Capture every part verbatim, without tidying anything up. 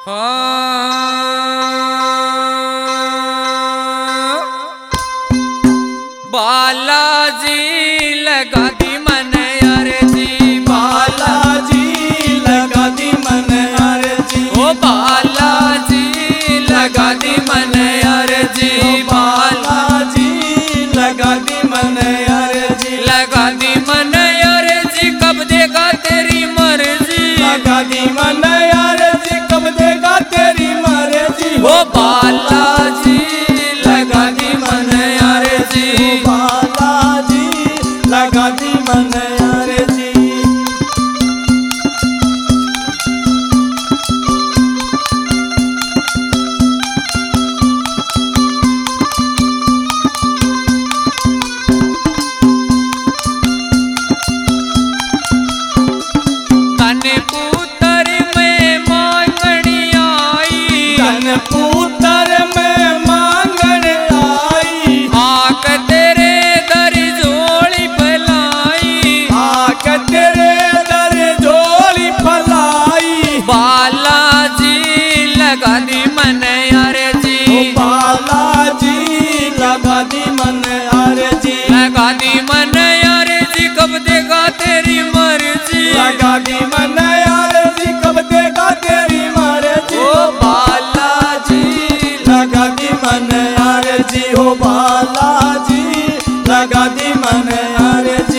बालाजी लगा दी मन अर्जी, बालाजी लगा दी मन अर्जी, ओ बालाजी लगा दी मन अर्जी, बालाजी लगा दी मन अर्जी, लगा दी मन अर्जी कब देगा तेरी मर्जी, लगा दी मन अर्जी कब देगा तेरी मर्जी, ओ बालाजी लगा दी मन अर्जी, बालाजी लगा दी मन अर्जी। धन पुत्र में मांगनी आई, धन पुत्र में मांगन आई, आक तेरे दर झोली फैलाई, आक तेरे दर झोली फैलाई, बालाजी लगा दी मन अर्जी, ओ बालाजी लगा दी मन अर्जी, लगा दी मन अर्जी कब देगा तेरी मर्जी, लगा दी मन अर्जी कब देगा तेरी मर्जी, ओ बालाजी लगा दी मन अर्जी, ओ बालाजी लगा दी मन अर्जी।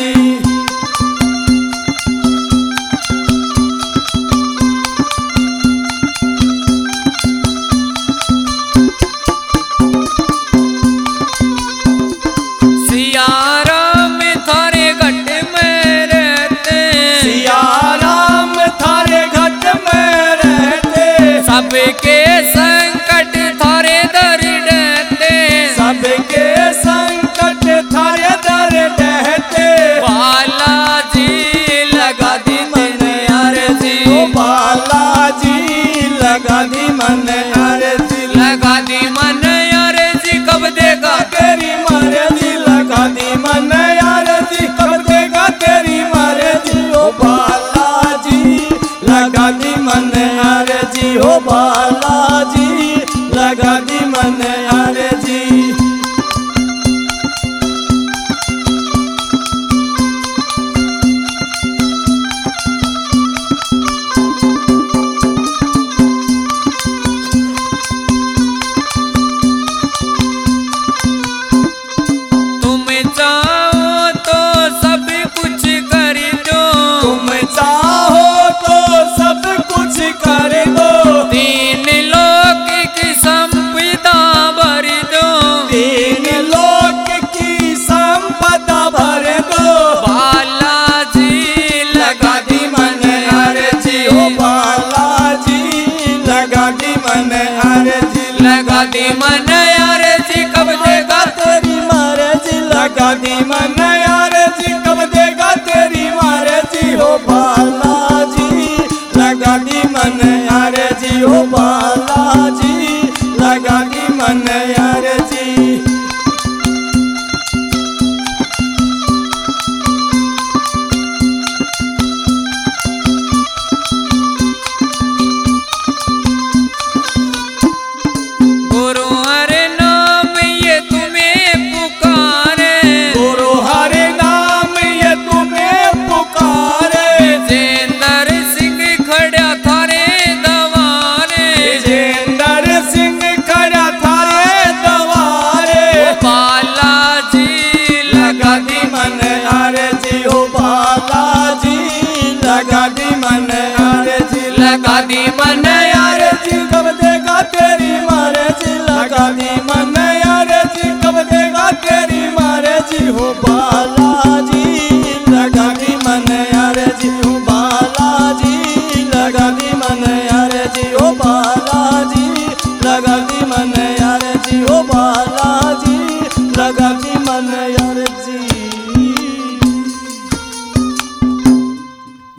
सिया राम थारे घट में रहते, सिया राम थारे घट में रहते, सबके संकट थारे दर डरते, सबके संकट थारे दर रहते, बालाजी लगा दी मन अर्जी, ओ बालाजी लगा दी मन अर्जी, लगा दी मन अर्जी कब देगा तेरी मर्जी, लगा दी मन अर्जी कब देगा तेरी मर्जी, ओ बालाजी लगा दी मन अर्जी, ओ बालाजी लगा दी मन अर्जी। तुम चाहो तो सब कुछ कर दो, तुम चाहो तो सब कुछ कर दो, तीन लोक की संपदा भर दो, तीन लोक की संपदा भर दो, बालाजी लगा दी मन अर्जी, ओ बालाजी लगा दी मन अर्जी, लगा दी मन अर्जी कब देगा तेरी मर्जी, लगा दी मन अर्जी कब देगा तेरी मर्जी, हो बालाजी लगा दी मन अर्जी, हो बालाजी लगा दी मन अर्जी। गुरु हरे नाम ये तुम्हें पुकारे, गुरु हरे नाम ये तुम्हें पुकारे, विजेंद्र सिंह खड़ा थारे दवारे, विजेंद्र सिंह खड़ा थारे दवारे, बालाजी लगा दी मन अर्जी, ओ बालाजी लगा दी मन अर्जी, लगा दी मन अर्जी कब देगा तेरी मर्जी, लगा दी मन अर्जी कब देगा तेरी मर्जी, हो बा